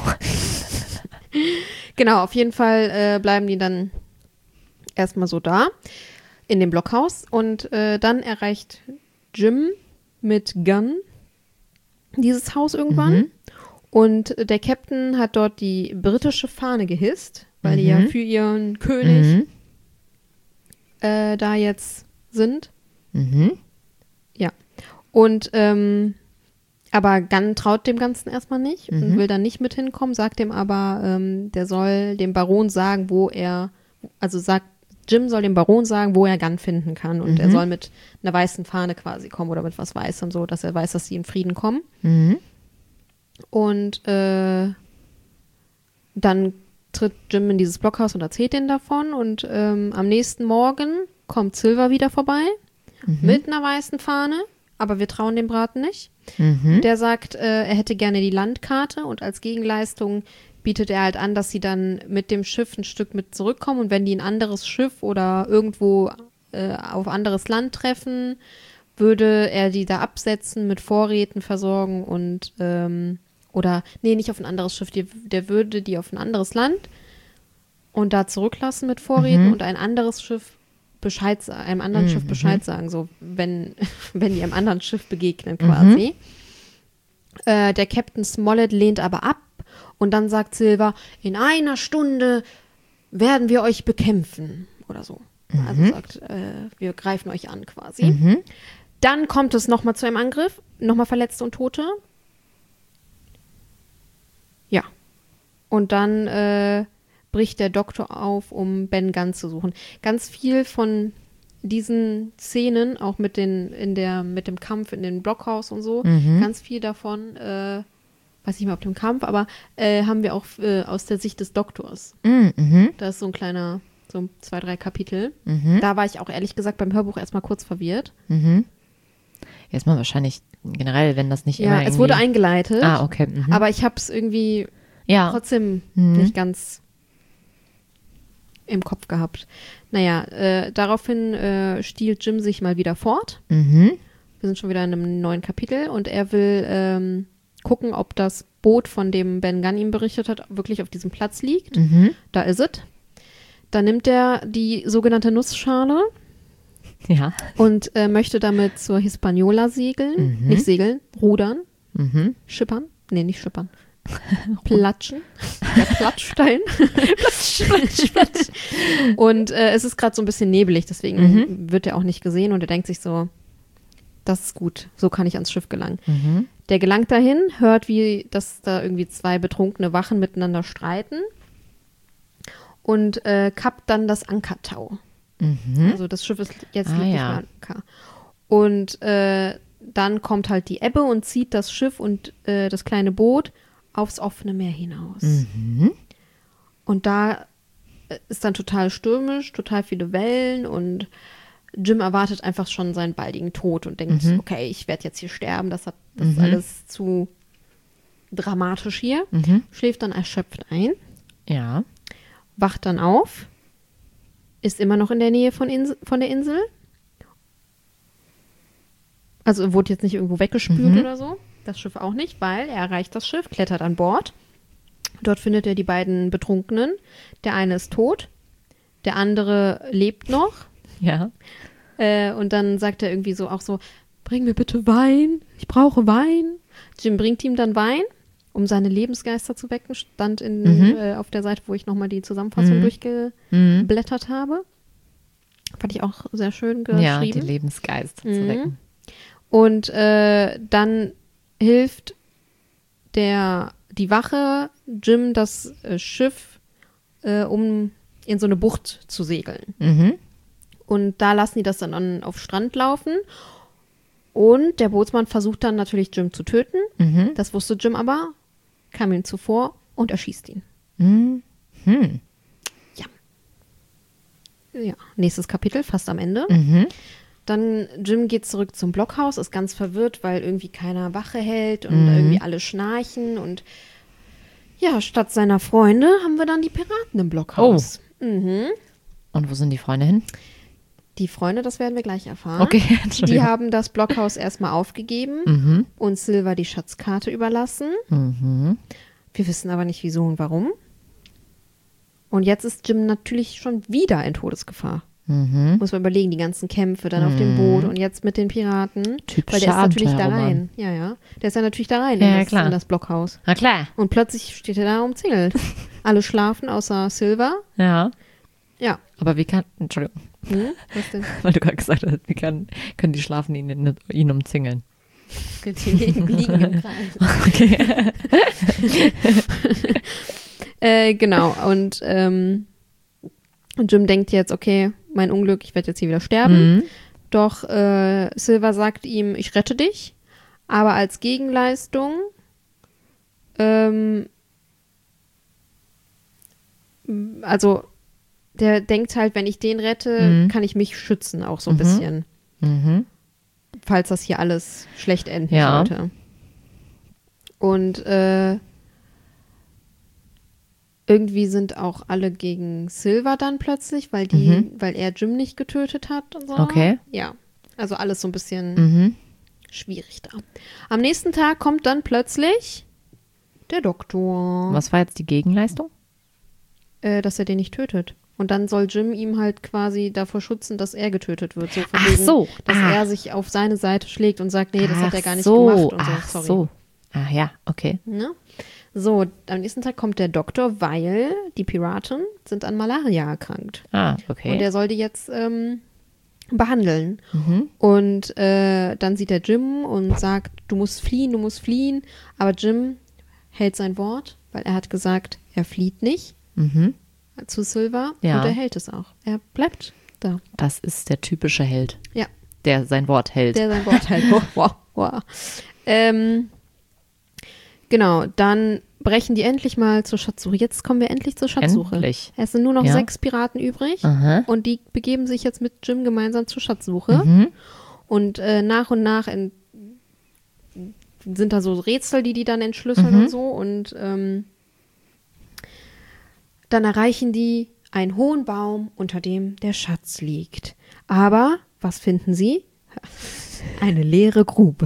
Genau, auf jeden Fall äh, bleiben die dann erstmal so da in dem Blockhaus und äh, dann erreicht Jim mit Gunn dieses Haus irgendwann mhm. und der Captain hat dort die britische Fahne gehisst, weil mhm. die ja für ihren König mhm. äh, da jetzt sind. Mhm. Ja. Und ähm, aber Gunn traut dem Ganzen erstmal nicht mhm. und will dann nicht mit hinkommen, sagt dem aber, ähm, der soll dem Baron sagen, wo er, also sagt, Jim soll dem Baron sagen, wo er Gunn finden kann und mhm. er soll mit einer weißen Fahne quasi kommen oder mit was Weißem so, dass er weiß, dass sie in Frieden kommen. Mhm. Und äh, dann tritt Jim in dieses Blockhaus und erzählt denen davon und ähm, am nächsten Morgen kommt Silver wieder vorbei mhm. mit einer weißen Fahne, aber wir trauen dem Braten nicht. Mhm. Der sagt, äh, er hätte gerne die Landkarte und als Gegenleistung bietet er halt an, dass sie dann mit dem Schiff ein Stück mit zurückkommen und wenn die ein anderes Schiff oder irgendwo äh, auf anderes Land treffen, würde er die da absetzen, mit Vorräten versorgen und ähm, oder, nee, nicht auf ein anderes Schiff, die, der würde die auf ein anderes Land und da zurücklassen mit Vorräten Mhm. und ein anderes Schiff Bescheid, einem anderen Mhm. Schiff Bescheid sagen, so wenn, wenn die einem anderen Schiff begegnen quasi. Mhm. Äh, der Captain Smollett lehnt aber ab und dann sagt Silver, in einer Stunde werden wir euch bekämpfen oder so. Mhm. Also sagt, äh, wir greifen euch an quasi. Mhm. Dann kommt es nochmal zu einem Angriff, nochmal Verletzte und Tote. Ja. Und dann äh, bricht der Doktor auf, um Ben Gunn zu suchen. Ganz viel von diesen Szenen, auch mit den, in der, mit dem Kampf in dem Blockhaus und so, Mhm. ganz viel davon, äh, weiß nicht mehr ob dem Kampf, aber äh, haben wir auch äh, aus der Sicht des Doktors. Mhm. Da ist so ein kleiner, so zwei, drei Kapitel. Mhm. Da war ich auch ehrlich gesagt beim Hörbuch erstmal kurz verwirrt. Mhm. Erstmal wahrscheinlich generell, wenn das nicht Ja, immer irgendwie... es wurde eingeleitet, Ah, okay. Mhm. aber ich habe es irgendwie ja. trotzdem Mhm. nicht ganz im Kopf gehabt. Naja, äh, daraufhin äh, stiehlt Jim sich mal wieder fort. Mhm. Wir sind schon wieder in einem neuen Kapitel und er will ähm, gucken, ob das Boot, von dem Ben Gunn ihm berichtet hat, wirklich auf diesem Platz liegt. Mhm. Da ist es. Dann nimmt er die sogenannte Nussschale Ja. und äh, möchte damit zur Hispaniola segeln. Mhm. Nicht segeln, rudern, Mhm. schippern. Nee, nicht schippern. Platschen. Der Platschstein. Platsch, platsch, platsch. Und äh, es ist gerade so ein bisschen nebelig, deswegen Mhm. wird er auch nicht gesehen und er denkt sich so, das ist gut, so kann ich ans Schiff gelangen. Mhm. Der gelangt dahin, hört, wie dass da irgendwie zwei betrunkene Wachen miteinander streiten und äh, kappt dann das Ankertau. Mhm. Also das Schiff ist jetzt Ah, liegt nicht ja. mehr am Anker. Und äh, dann kommt halt die Ebbe und zieht das Schiff und äh, das kleine Boot aufs offene Meer hinaus. Mhm. Und da äh, ist dann total stürmisch, total viele Wellen und Jim erwartet einfach schon seinen baldigen Tod und denkt, Mhm. okay, ich werde jetzt hier sterben, das, hat, das ist Mhm. alles zu dramatisch hier. Mhm. Schläft dann erschöpft ein, Ja. wacht dann auf, ist immer noch in der Nähe von, Insel, von der Insel. Also wurde jetzt nicht irgendwo weggespült Mhm. oder so. Das Schiff auch nicht, weil er erreicht das Schiff, klettert an Bord. Dort findet er die beiden Betrunkenen. Der eine ist tot, der andere lebt noch. Ja. Äh, und dann sagt er irgendwie so auch so, bring mir bitte Wein, ich brauche Wein. Jim bringt ihm dann Wein, um seine Lebensgeister zu wecken. Stand in, Mhm. äh, auf der Seite, wo ich nochmal die Zusammenfassung Mhm. durchgeblättert Mhm. habe. Fand ich auch sehr schön geschrieben. Ja, die Lebensgeister Mhm. zu wecken. Und äh, dann hilft der, die Wache Jim das äh, Schiff, äh, um in so eine Bucht zu segeln. Mhm. Und da lassen die das dann an, auf Strand laufen. Und der Bootsmann versucht dann natürlich Jim zu töten. Mhm. Das wusste Jim aber, kam ihm zuvor und erschießt ihn. Mhm. Mhm. Ja, nächstes Kapitel, fast am Ende. Mhm. Dann Jim geht zurück zum Blockhaus, ist ganz verwirrt, weil irgendwie keiner Wache hält und Mhm. irgendwie alle schnarchen. Und ja, statt seiner Freunde haben wir dann die Piraten im Blockhaus. Mhm. Und wo sind die Freunde hin? Die Freunde, das werden wir gleich erfahren. Okay, Die Entschuldigung. haben das Blockhaus erstmal aufgegeben Mhm. und Silver die Schatzkarte überlassen. Mhm. Wir wissen aber nicht, wieso und warum. Und jetzt ist Jim natürlich schon wieder in Todesgefahr. Mhm. Muss man überlegen, die ganzen Kämpfe dann auf dem Boot und jetzt mit den Piraten. Typischer Weil der ist natürlich da Abenteuerroman. rein. Ja, ja. Der ist ja natürlich da rein Ja, in, ja, das, klar. in das Blockhaus. Na klar. Und plötzlich steht er da umzingelt. Alle schlafen, außer Silver. Ja. Ja. Aber wie kann, Entschuldigung, Hm, was denn? weil du gerade gesagt hast, wie kann, können die schlafen ihn, ihn umzingeln? Die liegen, liegen im Kreis. Okay. Äh, genau. Und ähm, und Jim denkt jetzt, okay, mein Unglück, ich werde jetzt hier wieder sterben. Mhm. Doch äh, Silver sagt ihm, ich rette dich. Aber als Gegenleistung ähm, also der denkt halt, wenn ich den rette, Mhm. kann ich mich schützen, auch so ein Mhm. bisschen. Mhm. Falls das hier alles schlecht enden Ja. sollte. Und äh, irgendwie sind auch alle gegen Silver dann plötzlich, weil die, Mhm. weil er Jim nicht getötet hat und so. Okay. Ja, also alles so ein bisschen Mhm. schwierig da. Am nächsten Tag kommt dann plötzlich der Doktor, Was war jetzt die Gegenleistung? äh, dass er den nicht tötet. Und dann soll Jim ihm halt quasi davor schützen, dass er getötet wird. So von Ach wegen, so. dass Ah. er sich auf seine Seite schlägt und sagt, nee, das hat Ach er gar nicht so. gemacht und so. Ach Sorry. so. Ah ja, okay. Ne? So, am nächsten Tag kommt der Doktor, weil die Piraten sind an Malaria erkrankt. Ah, okay. Und er soll die jetzt ähm, behandeln. Mhm. Und äh, dann sieht er Jim und sagt, du musst fliehen, du musst fliehen. Aber Jim hält sein Wort, weil er hat gesagt, er flieht nicht Mhm. zu Silver. Ja. Und er hält es auch. Er bleibt da. Das ist der typische Held, Ja, der sein Wort hält. der sein Wort hält. Wow, wow, wow. Ähm, genau, dann brechen die endlich mal zur Schatzsuche. Jetzt kommen wir endlich zur Schatzsuche. Endlich. Es sind nur noch Ja. sechs Piraten übrig. Aha. Und die begeben sich jetzt mit Jim gemeinsam zur Schatzsuche. Mhm. Und äh, nach und nach in, sind da so Rätsel, die die dann entschlüsseln Mhm. und so. Und ähm, dann erreichen die einen hohen Baum, unter dem der Schatz liegt. Aber, was finden sie? Eine leere Grube.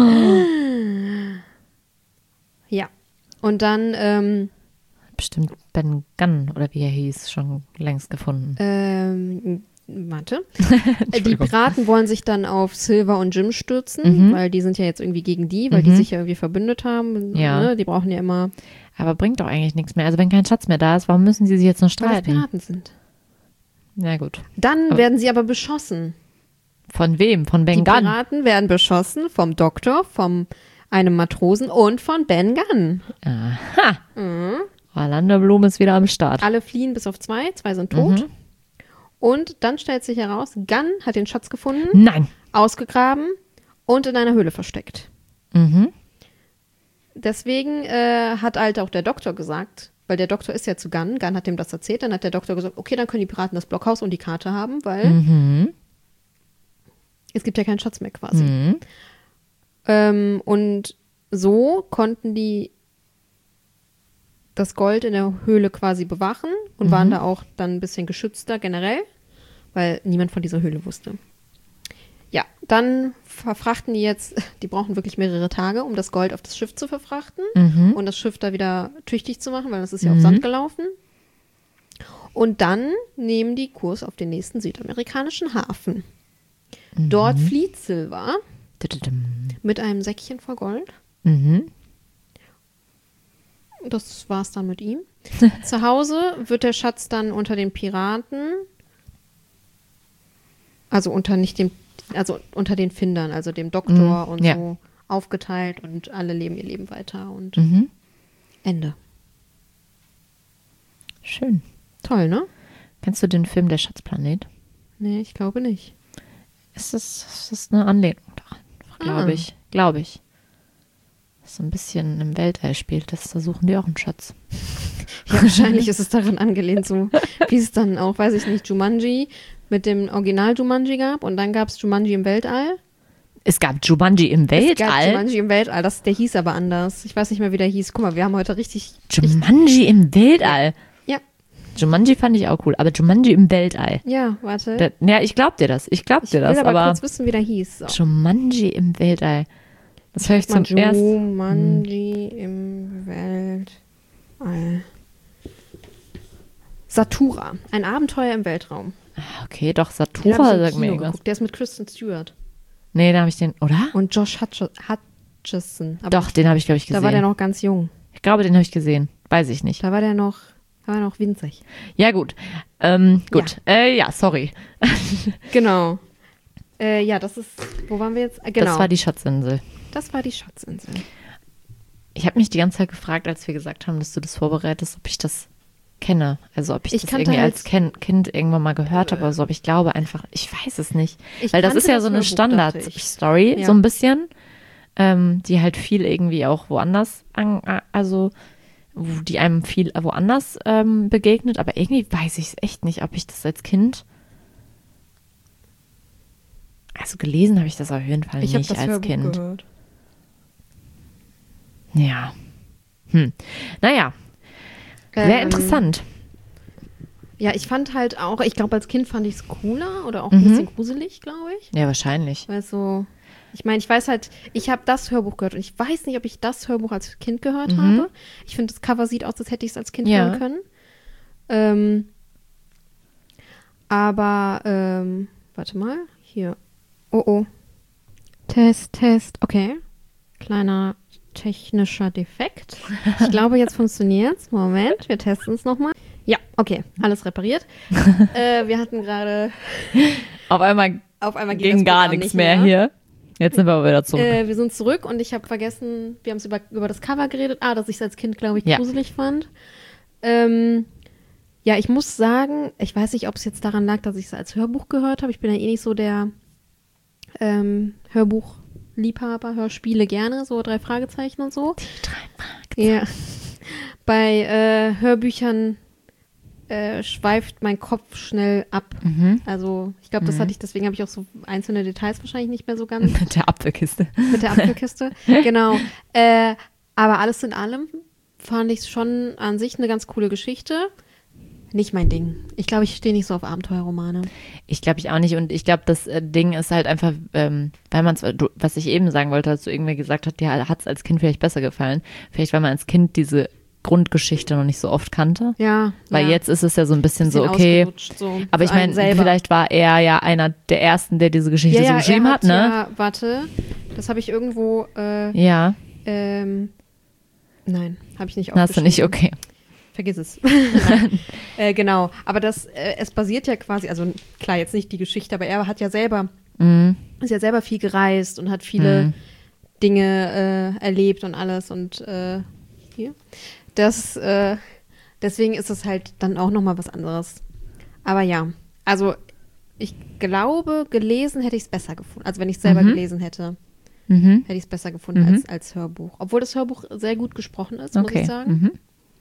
Ja. Und dann ähm, Bestimmt Ben Gunn oder wie er hieß, schon längst gefunden. Ähm, warte. Äh, die Entschuldigung. Piraten wollen sich dann auf Silver und Jim stürzen, Mhm. weil die sind ja jetzt irgendwie gegen die, weil die Mhm. sich ja irgendwie verbündet haben. Ja. Ne? Die brauchen ja immer, Aber bringt doch eigentlich nichts mehr. Also wenn kein Schatz mehr da ist, warum müssen sie sich jetzt noch weil das streiten? Piraten sind. Na gut. Dann Aber- werden sie aber beschossen. Von wem? Von Ben Die Gunn? Piraten werden beschossen vom Doktor, vom einem Matrosen und von Ben Gunn. Aha. Mhm. Orlando Bloom ist wieder am Start. Alle fliehen bis auf zwei, zwei sind tot. Mhm. Und dann stellt sich heraus, Gunn hat den Schatz gefunden, Nein. ausgegraben und in einer Höhle versteckt. Mhm. Deswegen äh, hat halt auch der Doktor gesagt, weil der Doktor ist ja zu Gunn, Gunn hat ihm das erzählt, dann hat der Doktor gesagt, okay, dann können die Piraten das Blockhaus und die Karte haben, weil Mhm. es gibt ja keinen Schatz mehr quasi. Mhm. Ähm, und so konnten die das Gold in der Höhle quasi bewachen und Mhm. waren da auch dann ein bisschen geschützter generell, weil niemand von dieser Höhle wusste. Ja, dann verfrachten die jetzt, die brauchen wirklich mehrere Tage, um das Gold auf das Schiff zu verfrachten Mhm. und das Schiff da wieder tüchtig zu machen, weil das ist ja auf Mhm. Sand gelaufen. Und dann nehmen die Kurs auf den nächsten südamerikanischen Hafen. Dort Mhm. flieht Silver Tududum. mit einem Säckchen voll Gold. Mhm. Das war's dann mit ihm. Zu Hause wird der Schatz dann unter den Piraten, also unter nicht dem, also unter den Findern, also dem Doktor Mhm, und ja. so aufgeteilt und alle leben ihr Leben weiter und Mhm. Ende. Schön. Toll, ne? Kennst du den Film Der Schatzplanet? Nee, ich glaube nicht. Ist das, ist das eine Anlehnung daran? Glaube Ah. ich. Glaube ich. Das so ein bisschen im Weltall spielt. Das, da suchen die auch einen Schatz. Ja, wahrscheinlich ist es daran angelehnt, so wie es dann auch, weiß ich nicht, Jumanji mit dem Original Jumanji gab und dann gab es Jumanji im Weltall. Es gab Jumanji im Es gab Weltall. Jumanji im Weltall, das, der hieß aber anders. Ich weiß nicht mehr, wie der hieß. Guck mal, wir haben heute richtig... Jumanji im Weltall. Ja, Jumanji fand ich auch cool, aber Jumanji im Weltall. ja, warte. Da, ja, ich glaub dir das. Ich glaub ich dir will das, aber, aber kurz wissen, wie der hieß. So. Jumanji im Weltall. Das höre ich zum Mal ersten. Jumanji im Weltall. Satura, ein Abenteuer im Weltraum. Ah, Okay, doch, Den Satura hab ich im sagt mir Kino irgendwas. geguckt. Der ist mit Kristen Stewart Nee, da habe ich den, oder? und Josh Hutch Hutcherson. Aber Doch, den habe ich, glaube ich, da gesehen. war der noch ganz jung. Ich glaube, den habe ich gesehen. Weiß ich nicht. Da war der noch, da war er noch winzig. Ja, gut. Ähm, gut. Ja, äh, ja sorry. Genau. Äh, ja, das ist, wo waren wir jetzt? Äh, genau, Das war die Schatzinsel. das war die Schatzinsel. Ich habe mich die ganze Zeit gefragt, als wir gesagt haben, dass du das vorbereitest, ob ich das kenne. Also ob ich, Ich das kannte irgendwie halt- als Ken Ich irgendwann mal gehört habe oder so. Aber ich glaube einfach, ich weiß es nicht. Ich Weil das kannte ist ja das so eine Hörbuch, dachte ich. Standard-Story, Ja. so ein bisschen, ähm, die halt viel irgendwie auch woanders, an, also wo die einem viel woanders ähm, begegnet. Aber irgendwie weiß ich es echt nicht, ob ich das als Kind, also gelesen habe ich das auf jeden Fall Ich habe nicht das als Hörbuch Kind. gehört. Ja. Hm. Naja. Sehr Ähm, interessant. Ja, ich fand halt auch, ich glaube, als Kind fand ich es cooler oder auch ein Mhm. bisschen gruselig, glaube ich. Ja, wahrscheinlich. Weil so, ich meine, ich weiß halt, ich habe das Hörbuch gehört und ich weiß nicht, ob ich das Hörbuch als Kind gehört Mhm. habe. Ich finde, das Cover sieht aus, als hätte ich es als Kind Ja. hören können. Ähm, aber, ähm, warte mal, hier. Oh, oh. Test, Test, okay. Kleiner technischer Defekt. Ich glaube, jetzt funktioniert's. Moment, wir testen es nochmal. Ja, okay, alles repariert. äh, wir hatten gerade Auf einmal auf einmal ging ging das gar Programm nichts nicht mehr hier. Jetzt sind wir aber wieder zurück. Äh, wir sind zurück und ich habe vergessen, wir haben es über, über das Cover geredet. Ah, dass ich es als Kind, glaube ich, Ja. gruselig fand. Ähm, ja, ich muss sagen, ich weiß nicht, ob es jetzt daran lag, dass ich es als Hörbuch gehört habe. Ich bin ja eh nicht so der ähm, Hörbuchliebhaber, höre Spiele gerne, so drei Fragezeichen und so. Die drei Ja. Bei äh, Hörbüchern äh, schweift mein Kopf schnell ab. Mhm. Also ich glaube, das Mhm. hatte ich, deswegen habe ich auch so einzelne Details wahrscheinlich nicht mehr so ganz Mit der Apfelkiste. mit der Apfelkiste. Genau. Äh, aber alles in allem fand ich es schon an sich eine ganz coole Geschichte. Nicht mein Ding. Ich glaube, ich stehe nicht so auf Abenteuerromane. Ich glaube ich auch nicht. Und ich glaube, das äh, Ding ist halt einfach, ähm, weil man es, was ich eben sagen wollte, als du irgendwie gesagt hast, dir hat es als Kind vielleicht besser gefallen. Vielleicht, weil man als Kind diese Grundgeschichte noch nicht so oft kannte. Ja. Weil ja. jetzt ist es ja so ein bisschen, Bisschen so, okay. ausgelutscht, so Aber ich für einen meine, selber. vielleicht war er ja einer der Ersten, der diese Geschichte ja, so ja, geschrieben er hat, ne? Ja, warte. Das habe ich irgendwo. Äh, Ja, ähm, nein, habe ich nicht hast du nicht, okay. Vergiss es. Nein. äh, genau. Aber das, äh, es basiert ja quasi, also klar, jetzt nicht die Geschichte, aber er hat ja selber, Mhm. ist ja selber viel gereist und hat viele Mhm. Dinge äh, erlebt und alles und äh, hier. Das, äh, deswegen ist es halt dann auch nochmal was anderes. Aber ja, also ich glaube, gelesen hätte ich es besser gefunden. Also wenn ich es selber Mhm. gelesen hätte, Mhm. hätte ich es besser gefunden Mhm. als, als Hörbuch. Obwohl das Hörbuch sehr gut gesprochen ist, muss Okay. ich sagen. Mhm.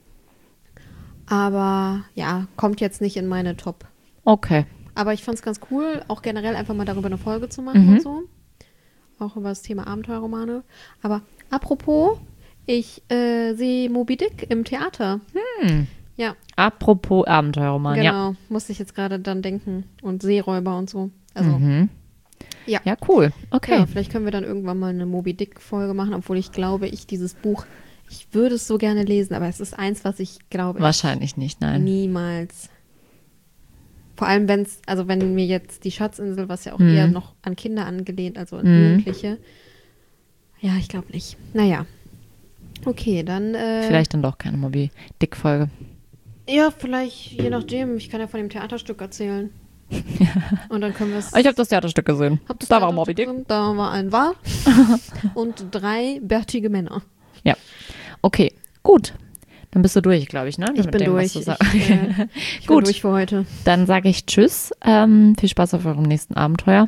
Aber ja, kommt jetzt nicht in meine Top. Okay. Aber ich fand es ganz cool, auch generell einfach mal darüber eine Folge zu machen Mhm. und so. Auch über das Thema Abenteuerromane. Aber apropos, ich äh, sehe Moby Dick im Theater. Hm. Ja, Apropos Abenteuerroman, ja. genau. Musste ich jetzt gerade dann denken. Und Seeräuber und so. Also, Mhm. ja. Ja, cool. Okay. Ja, vielleicht können wir dann irgendwann mal eine Moby Dick-Folge machen, obwohl ich glaube, ich dieses Buch, ich würde es so gerne lesen, aber es ist eins, was ich glaube, Wahrscheinlich nicht, nein. niemals. Vor allem, wenn es, also wenn mir jetzt die Schatzinsel, was ja auch Mhm. eher noch an Kinder angelehnt, also an Mhm. Jugendliche. Ja, ich glaube nicht. Naja. Okay, dann. Äh, Vielleicht dann doch keine Moby Dick-Folge. Ja, vielleicht, je nachdem. Ich kann ja von dem Theaterstück erzählen. Und dann können wir es. Ich habe das Theaterstück gesehen. Hab das Da war Theaterstück Moby Dick. gesehen, Da war ein Wal und drei bärtige Männer. Ja. Okay, gut. Dann bist du durch, glaube ich, ne? Ich Mit bin dem, was durch. du Ich, sagst. äh, ich bin Gut. durch für heute. Dann sage ich Tschüss. Ähm, viel Spaß auf eurem nächsten Abenteuer.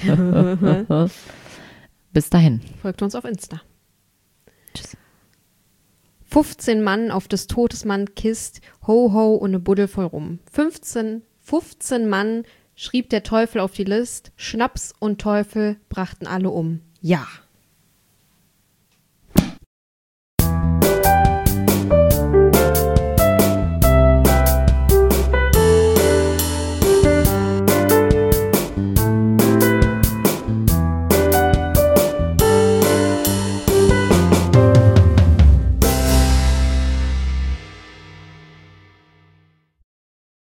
Bis dahin. Folgt uns auf Insta. Tschüss. fünfzehn Mann auf des Todes Mann Kist, ho ho und ne Buddel voll rum. fünfzehn, fünfzehn Mann schrieb der Teufel auf die List, Schnaps und Teufel brachten alle um. Ja.